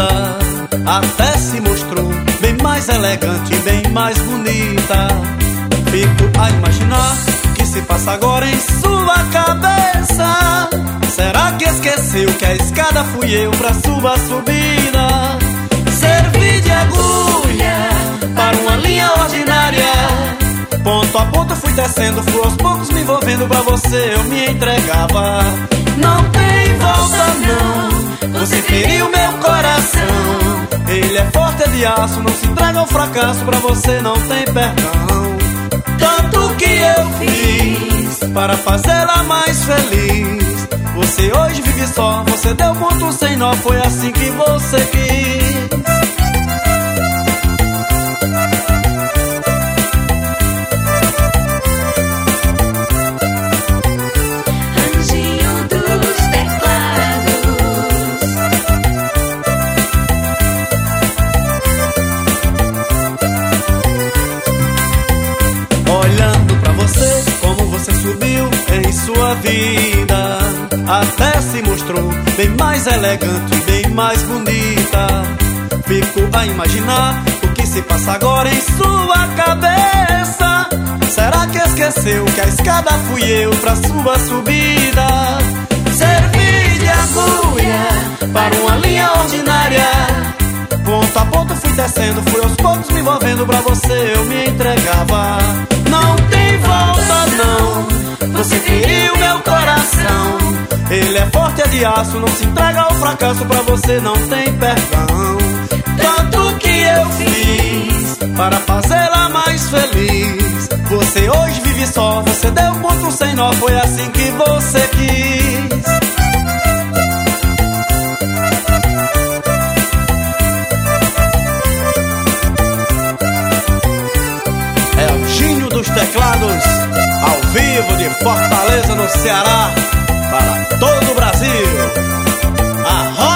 vida até se mostrou bem mais elegante, bem mais bonita. Fico a imaginar o que se passa agora em sua cabeça. Será que esqueceu que a escada fui eu pra sua subida? Servi de agulha para uma linha ordinária. Ponto a ponto fui descendo, fui aos poucos me envolvendo. Pra você eu me entregava. Não tem volta não, você feriu meu coração. Ele é forte, é de aço, não se entrega ao fracasso. Pra você não tem perdão. Tanto que eu fiz para fazê-la mais feliz. Você hoje vive só, você deu ponto sem nó. Foi assim que você quis. Subiu em sua vida, até se mostrou bem mais elegante, bem mais bonita. Fico a imaginar o que se passa agora em sua cabeça. Será que esqueceu que a escada fui eu pra sua subida? Servi de agulha para uma linha ordinária. Ponto a ponto fui descendo, fui aos poucos me envolvendo. Pra você eu me entregava. Não tem volta não, você feriu meu coração. Ele é forte, é de aço, não se entrega ao fracasso. Pra você não tem perdão. Tanto que eu fiz para fazê-la mais feliz. Você hoje vive só, você deu ponto sem nó. Foi assim que você quis. Dos teclados, ao vivo de Fortaleza, no Ceará, para todo o Brasil.